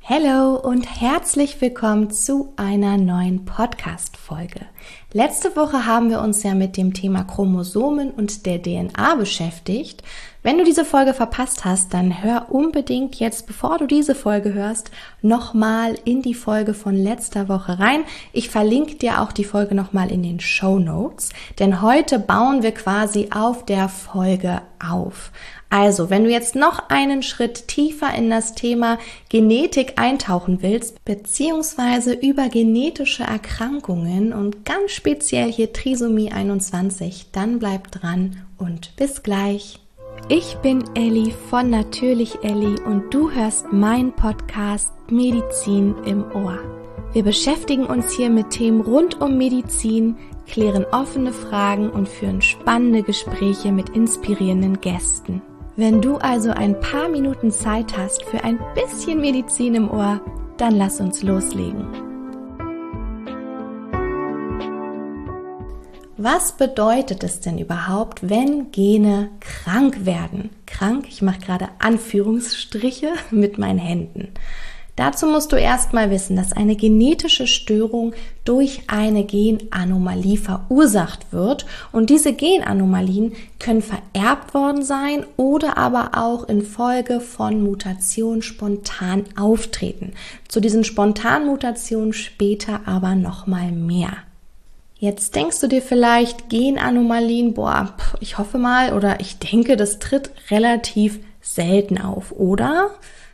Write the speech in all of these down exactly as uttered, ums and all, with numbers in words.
Hallo und herzlich willkommen zu einer neuen Podcast-Folge. Letzte Woche haben wir uns ja mit dem Thema Chromosomen und der D N A beschäftigt. Wenn du diese Folge verpasst hast, dann hör unbedingt jetzt, bevor du diese Folge hörst, nochmal in die Folge von letzter Woche rein. Ich verlinke dir auch die Folge nochmal in den Shownotes, denn heute bauen wir quasi auf der Folge auf. Also, wenn du jetzt noch einen Schritt tiefer in das Thema Genetik eintauchen willst, beziehungsweise über genetische Erkrankungen und ganz speziell hier Trisomie einundzwanzig, dann bleib dran und bis gleich. Ich bin Elli von Natürlich Elli und du hörst meinen Podcast Medizin im Ohr. Wir beschäftigen uns hier mit Themen rund um Medizin, klären offene Fragen und führen spannende Gespräche mit inspirierenden Gästen. Wenn du also ein paar Minuten Zeit hast für ein bisschen Medizin im Ohr, dann lass uns loslegen. Was bedeutet es denn überhaupt, wenn Gene krank werden? Krank, ich mache gerade Anführungsstriche mit meinen Händen. Dazu musst du erstmal wissen, dass eine genetische Störung durch eine Genanomalie verursacht wird und diese Genanomalien können vererbt worden sein oder aber auch infolge von Mutationen spontan auftreten. Zu diesen spontanen Mutationen später aber nochmal mehr. Jetzt denkst du dir vielleicht, Genanomalien, boah, ich hoffe mal oder ich denke, das tritt relativ selten auf, oder?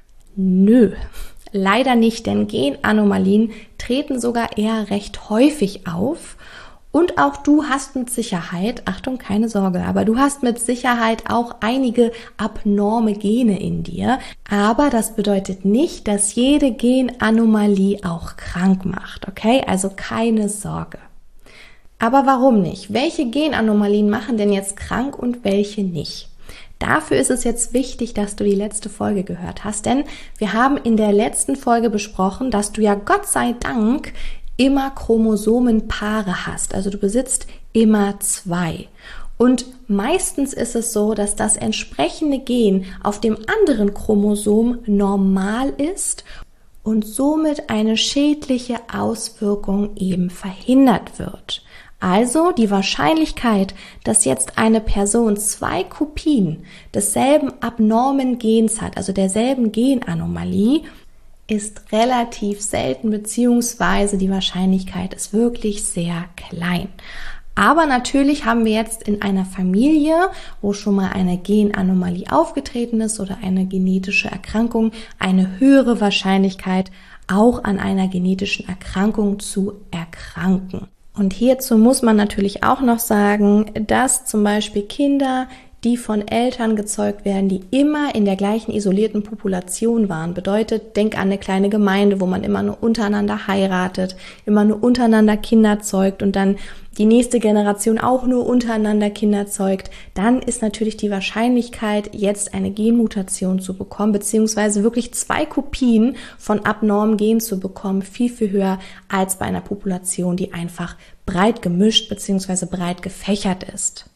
Nö. Leider nicht, denn Genanomalien treten sogar eher recht häufig auf und auch du hast mit Sicherheit, Achtung, keine Sorge, aber du hast mit Sicherheit auch einige abnorme Gene in dir, aber das bedeutet nicht, dass jede Genanomalie auch krank macht, okay? Also keine Sorge. Aber warum nicht? Welche Genanomalien machen denn jetzt krank und welche nicht? Dafür ist es jetzt wichtig, dass du die letzte Folge gehört hast, denn wir haben in der letzten Folge besprochen, dass du ja Gott sei Dank immer Chromosomenpaare hast, also du besitzt immer zwei. Und meistens ist es so, dass das entsprechende Gen auf dem anderen Chromosom normal ist und somit eine schädliche Auswirkung eben verhindert wird. Also die Wahrscheinlichkeit, dass jetzt eine Person zwei Kopien desselben abnormen Gens hat, also derselben Genanomalie, ist relativ selten, beziehungsweise die Wahrscheinlichkeit ist wirklich sehr klein. Aber natürlich haben wir jetzt in einer Familie, wo schon mal eine Genanomalie aufgetreten ist oder eine genetische Erkrankung, eine höhere Wahrscheinlichkeit, auch an einer genetischen Erkrankung zu erkranken. Und hierzu muss man natürlich auch noch sagen, dass zum Beispiel Kinder, die von Eltern gezeugt werden, die immer in der gleichen isolierten Population waren, bedeutet, denk an eine kleine Gemeinde, wo man immer nur untereinander heiratet, immer nur untereinander Kinder zeugt und dann die nächste Generation auch nur untereinander Kinder zeugt, dann ist natürlich die Wahrscheinlichkeit, jetzt eine Genmutation zu bekommen, beziehungsweise wirklich zwei Kopien von abnormen Gen zu bekommen, viel, viel höher als bei einer Population, die einfach breit gemischt beziehungsweise breit gefächert ist.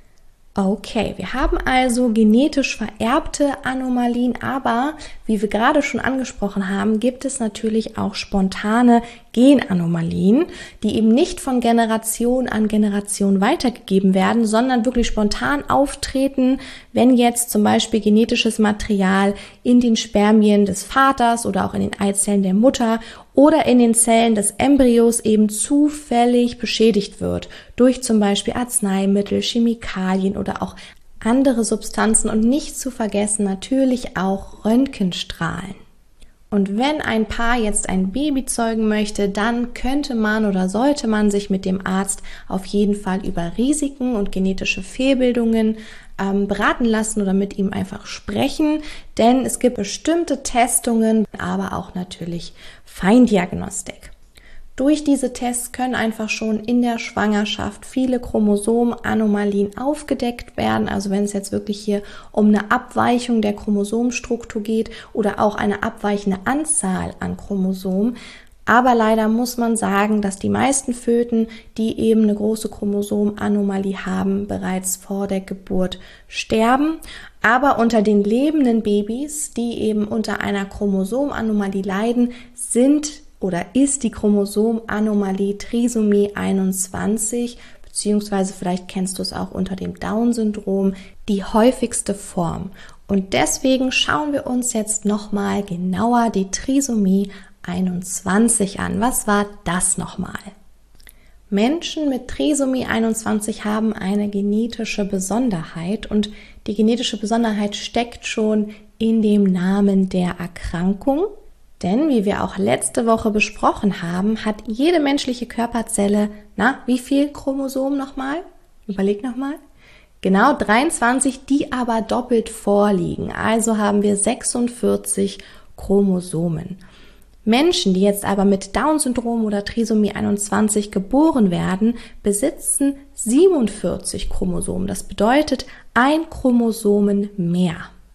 Okay, wir haben also genetisch vererbte Anomalien, aber wie wir gerade schon angesprochen haben, gibt es natürlich auch spontane Genanomalien, die eben nicht von Generation an Generation weitergegeben werden, sondern wirklich spontan auftreten, wenn jetzt zum Beispiel genetisches Material in den Spermien des Vaters oder auch in den Eizellen der Mutter oder in den Zellen des Embryos eben zufällig beschädigt wird durch zum Beispiel Arzneimittel, Chemikalien oder auch andere Substanzen und nicht zu vergessen natürlich auch Röntgenstrahlen. Und wenn ein Paar jetzt ein Baby zeugen möchte, dann könnte man oder sollte man sich mit dem Arzt auf jeden Fall über Risiken und genetische Fehlbildungen ähm, beraten lassen oder mit ihm einfach sprechen, denn es gibt bestimmte Testungen, aber auch natürlich Feindiagnostik. Durch diese Tests können einfach schon in der Schwangerschaft viele Chromosomenanomalien aufgedeckt werden. Also wenn es jetzt wirklich hier um eine Abweichung der Chromosomstruktur geht oder auch eine abweichende Anzahl an Chromosomen. Aber leider muss man sagen, dass die meisten Föten, die eben eine große Chromosomanomalie haben, bereits vor der Geburt sterben. Aber unter den lebenden Babys, die eben unter einer Chromosomanomalie leiden, sind oder ist die Chromosomanomalie Trisomie einundzwanzig, beziehungsweise vielleicht kennst du es auch unter dem Down-Syndrom, die häufigste Form. Und deswegen schauen wir uns jetzt nochmal genauer die Trisomie einundzwanzig an. Was war das nochmal? Menschen mit Trisomie einundzwanzig haben eine genetische Besonderheit und die genetische Besonderheit steckt schon in dem Namen der Erkrankung. Denn, wie wir auch letzte Woche besprochen haben, hat jede menschliche Körperzelle, na, wie viel Chromosomen nochmal? Überleg nochmal. Genau dreiundzwanzig, die aber doppelt vorliegen. Also haben wir sechsundvierzig Chromosomen. Menschen, die jetzt aber mit Down-Syndrom oder Trisomie einundzwanzig geboren werden, besitzen siebenundvierzig Chromosomen. Das bedeutet ein Chromosomen mehr.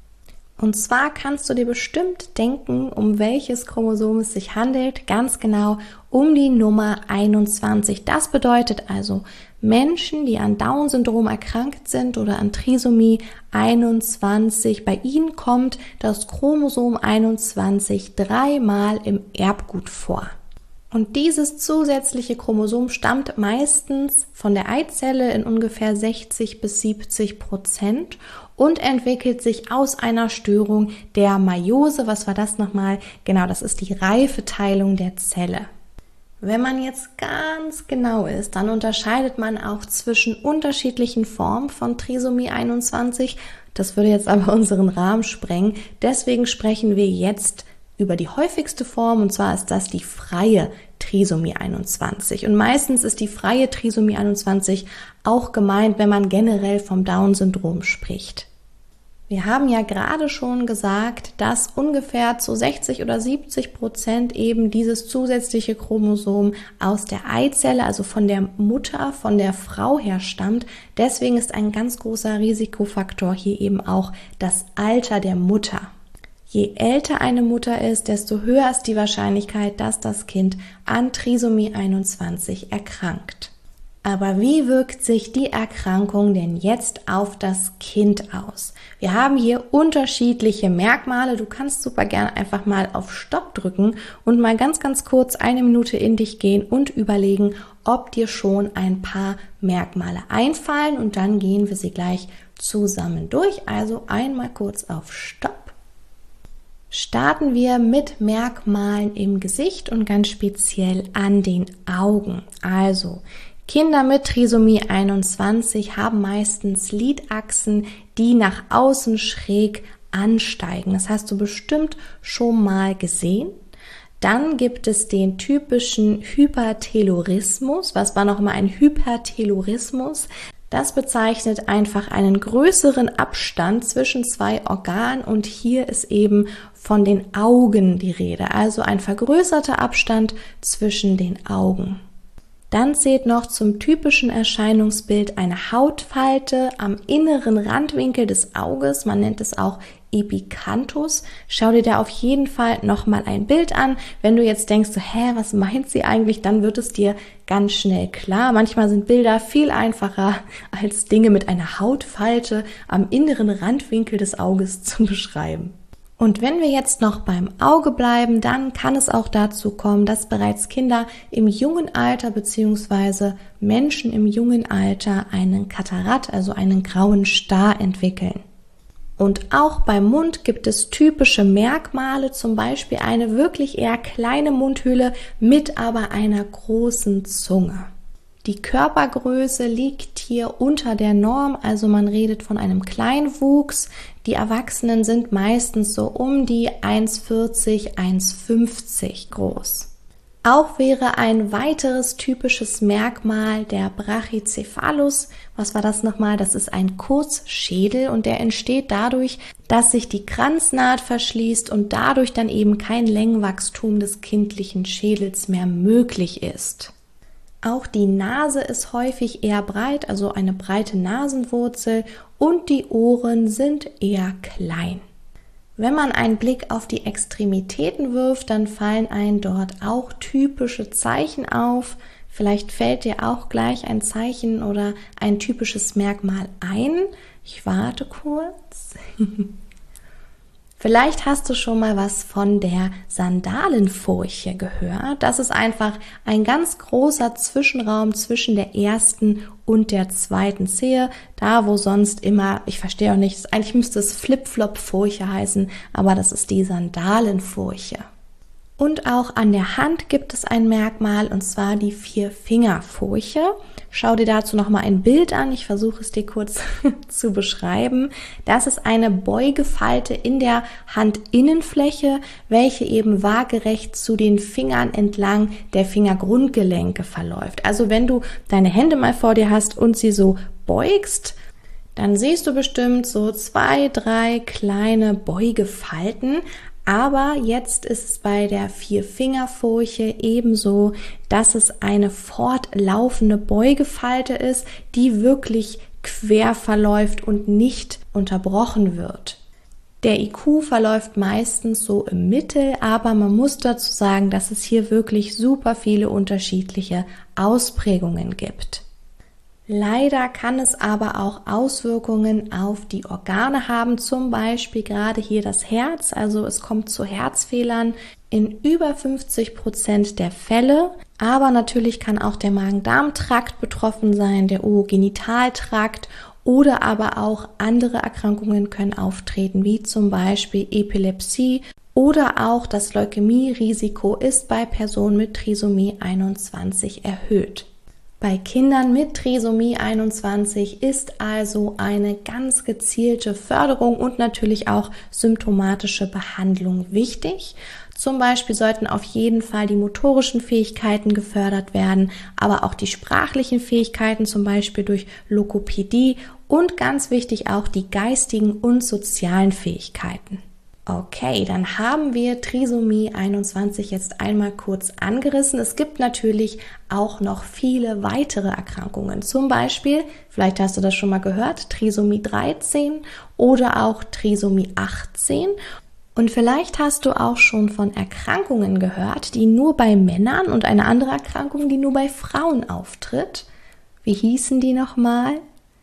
Und zwar kannst du dir bestimmt denken, um welches Chromosom es sich handelt, ganz genau um die Nummer einundzwanzig. Das bedeutet also, Menschen, die an Down-Syndrom erkrankt sind oder an Trisomie einundzwanzig, bei ihnen kommt das Chromosom einundzwanzig dreimal im Erbgut vor. Und dieses zusätzliche Chromosom stammt meistens von der Eizelle in ungefähr sechzig bis siebzig Prozent und entwickelt sich aus einer Störung der Meiose. Was war das nochmal? Genau, das ist die Reifeteilung der Zelle. Wenn man jetzt ganz genau ist, dann unterscheidet man auch zwischen unterschiedlichen Formen von Trisomie einundzwanzig. Das würde jetzt aber unseren Rahmen sprengen. Deswegen sprechen wir jetzt über die häufigste Form, und zwar ist das die freie Trisomie einundzwanzig. Und meistens ist die freie Trisomie einundzwanzig auch gemeint, wenn man generell vom Down-Syndrom spricht. Wir haben ja gerade schon gesagt, dass ungefähr zu sechzig oder siebzig Prozent eben dieses zusätzliche Chromosom aus der Eizelle, also von der Mutter, von der Frau her stammt. Deswegen ist ein ganz großer Risikofaktor hier eben auch das Alter der Mutter. Je älter eine Mutter ist, desto höher ist die Wahrscheinlichkeit, dass das Kind an Trisomie einundzwanzig erkrankt. Aber wie wirkt sich die Erkrankung denn jetzt auf das Kind aus? Wir haben hier unterschiedliche Merkmale. Du kannst super gerne einfach mal auf Stopp drücken und mal ganz, ganz kurz eine Minute in dich gehen und überlegen, ob dir schon ein paar Merkmale einfallen, und dann gehen wir sie gleich zusammen durch. Also einmal kurz auf Stopp. Starten wir mit Merkmalen im Gesicht und ganz speziell an den Augen. Also Kinder mit Trisomie einundzwanzig haben meistens Lidachsen, die nach außen schräg ansteigen. Das hast du bestimmt schon mal gesehen. Dann gibt es den typischen Hypertelorismus. Was war nochmal ein Hypertelorismus? Das bezeichnet einfach einen größeren Abstand zwischen zwei Organen, und hier ist eben von den Augen die Rede, also ein vergrößerter Abstand zwischen den Augen. Dann zählt noch zum typischen Erscheinungsbild eine Hautfalte am inneren Randwinkel des Auges, man nennt es auch Epicanthus. Schau dir da auf jeden Fall nochmal ein Bild an. Wenn du jetzt denkst, so, hä, was meint sie eigentlich, dann wird es dir ganz schnell klar. Manchmal sind Bilder viel einfacher als Dinge mit einer Hautfalte am inneren Randwinkel des Auges zu beschreiben. Und wenn wir jetzt noch beim Auge bleiben, dann kann es auch dazu kommen, dass bereits Kinder im jungen Alter bzw. Menschen im jungen Alter einen Katarakt, also einen grauen Star entwickeln. Und auch beim Mund gibt es typische Merkmale, zum Beispiel eine wirklich eher kleine Mundhöhle mit aber einer großen Zunge. Die Körpergröße liegt hier unter der Norm, also man redet von einem Kleinwuchs. Die Erwachsenen sind meistens so um die eins Komma vierzig, eins Komma fünfzig groß. Auch wäre ein weiteres typisches Merkmal der Brachycephalus. Was war das nochmal? Das ist ein Kurzschädel, und der entsteht dadurch, dass sich die Kranznaht verschließt und dadurch dann eben kein Längenwachstum des kindlichen Schädels mehr möglich ist. Auch die Nase ist häufig eher breit, also eine breite Nasenwurzel, und die Ohren sind eher klein. Wenn man einen Blick auf die Extremitäten wirft, dann fallen einem dort auch typische Zeichen auf. Vielleicht fällt dir auch gleich ein Zeichen oder ein typisches Merkmal ein. Ich warte kurz. Vielleicht hast du schon mal was von der Sandalenfurche gehört. Das ist einfach ein ganz großer Zwischenraum zwischen der ersten und der zweiten Zehe. Da, wo sonst immer, ich verstehe auch nicht, eigentlich müsste es Flip-Flop-Furche heißen, aber das ist die Sandalenfurche. Und auch an der Hand gibt es ein Merkmal, und zwar die Vierfingerfurche. Schau dir dazu nochmal ein Bild an. Ich versuche es dir kurz zu beschreiben. Das ist eine Beugefalte in der Handinnenfläche, welche eben waagerecht zu den Fingern entlang der Fingergrundgelenke verläuft. Also wenn du deine Hände mal vor dir hast und sie so beugst, dann siehst du bestimmt so zwei, drei kleine Beugefalten. Aber jetzt ist es bei der Vierfingerfurche ebenso, dass es eine fortlaufende Beugefalte ist, die wirklich quer verläuft und nicht unterbrochen wird. Der I Q verläuft meistens so im Mittel, aber man muss dazu sagen, dass es hier wirklich super viele unterschiedliche Ausprägungen gibt. Leider kann es aber auch Auswirkungen auf die Organe haben, zum Beispiel gerade hier das Herz, also es kommt zu Herzfehlern in über fünfzig Prozent der Fälle, aber natürlich kann auch der Magen-Darm-Trakt betroffen sein, der Urogenitaltrakt oder aber auch andere Erkrankungen können auftreten, wie zum Beispiel Epilepsie oder auch das Leukämie-Risiko ist bei Personen mit Trisomie einundzwanzig erhöht. Bei Kindern mit Trisomie einundzwanzig ist also eine ganz gezielte Förderung und natürlich auch symptomatische Behandlung wichtig. Zum Beispiel sollten auf jeden Fall die motorischen Fähigkeiten gefördert werden, aber auch die sprachlichen Fähigkeiten, zum Beispiel durch Logopädie und ganz wichtig auch die geistigen und sozialen Fähigkeiten. Okay, dann haben wir Trisomie einundzwanzig jetzt einmal kurz angerissen. Es gibt natürlich auch noch viele weitere Erkrankungen. Zum Beispiel, vielleicht hast du das schon mal gehört, Trisomie dreizehn oder auch Trisomie achtzehn. Und vielleicht hast du auch schon von Erkrankungen gehört, die nur bei Männern und eine andere Erkrankung, die nur bei Frauen auftritt. Wie hießen die nochmal?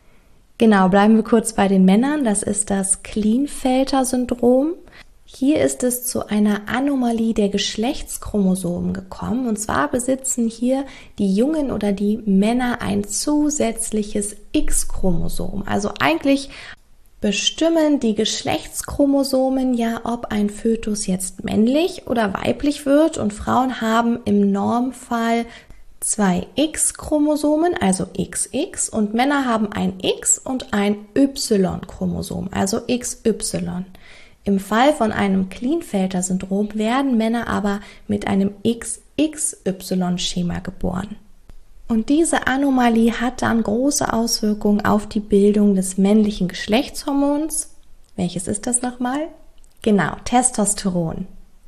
Genau, bleiben wir kurz bei den Männern. Das ist das Klinefelter-Syndrom. Hier ist es zu einer Anomalie der Geschlechtschromosomen gekommen. Und zwar besitzen hier die Jungen oder die Männer ein zusätzliches X-Chromosom. Also eigentlich bestimmen die Geschlechtschromosomen ja, ob ein Fötus jetzt männlich oder weiblich wird. Und Frauen haben im Normfall zwei X-Chromosomen, also X X, und Männer haben ein X und ein Y-Chromosom, also X Y. Im Fall von einem Klinefelter-Syndrom werden Männer aber mit einem X X Y-Schema geboren. Und diese Anomalie hat dann große Auswirkungen auf die Bildung des männlichen Geschlechtshormons. Welches ist das nochmal? Genau, Testosteron.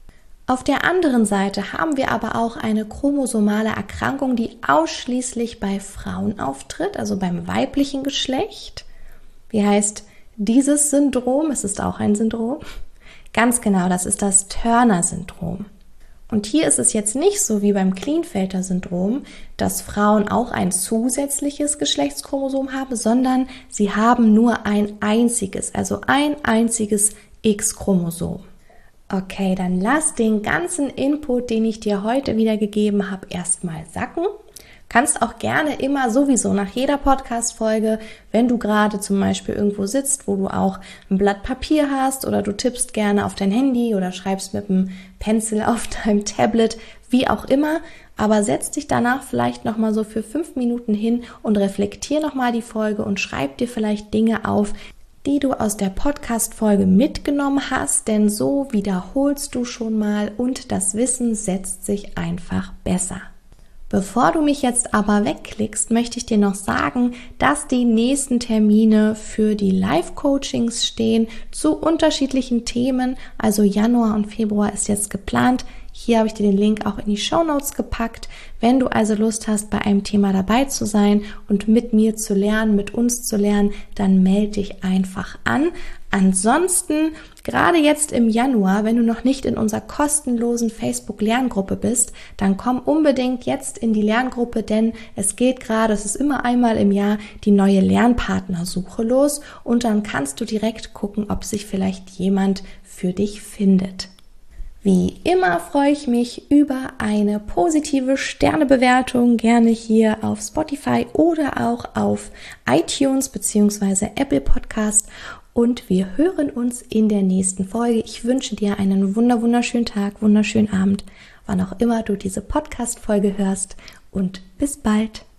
Auf der anderen Seite haben wir aber auch eine chromosomale Erkrankung, die ausschließlich bei Frauen auftritt, also beim weiblichen Geschlecht. Wie heißt dieses Syndrom? Es ist auch ein Syndrom. Ganz genau, das ist das Turner-Syndrom. Und hier ist es jetzt nicht so wie beim Klinefelter-Syndrom, dass Frauen auch ein zusätzliches Geschlechtschromosom haben, sondern sie haben nur ein einziges, also ein einziges X-Chromosom. Okay, dann lass den ganzen Input, den ich dir heute wieder gegeben habe, erstmal sacken. Kannst auch gerne immer sowieso nach jeder Podcast-Folge, wenn du gerade zum Beispiel irgendwo sitzt, wo du auch ein Blatt Papier hast oder du tippst gerne auf dein Handy oder schreibst mit einem Pencil auf deinem Tablet, wie auch immer, aber setz dich danach vielleicht nochmal so für fünf Minuten hin und reflektier nochmal die Folge und schreib dir vielleicht Dinge auf, die du aus der Podcast-Folge mitgenommen hast, denn so wiederholst du schon mal und das Wissen setzt sich einfach besser. Bevor du mich jetzt aber wegklickst, möchte ich dir noch sagen, dass die nächsten Termine für die Live-Coachings stehen zu unterschiedlichen Themen. Also Januar und Februar ist jetzt geplant. Hier habe ich dir den Link auch in die Shownotes gepackt. Wenn du also Lust hast, bei einem Thema dabei zu sein und mit mir zu lernen, mit uns zu lernen, dann melde dich einfach an. Ansonsten, gerade jetzt im Januar, wenn du noch nicht in unserer kostenlosen Facebook-Lerngruppe bist, dann komm unbedingt jetzt in die Lerngruppe, denn es geht gerade, es ist immer einmal im Jahr, die neue Lernpartnersuche los und dann kannst du direkt gucken, ob sich vielleicht jemand für dich findet. Wie immer freue ich mich über eine positive Sternebewertung, gerne hier auf Spotify oder auch auf iTunes bzw. Apple Podcast. Und wir hören uns in der nächsten Folge. Ich wünsche dir einen wunder wunderschönen Tag, wunderschönen Abend, wann auch immer du diese Podcast-Folge hörst. Und bis bald.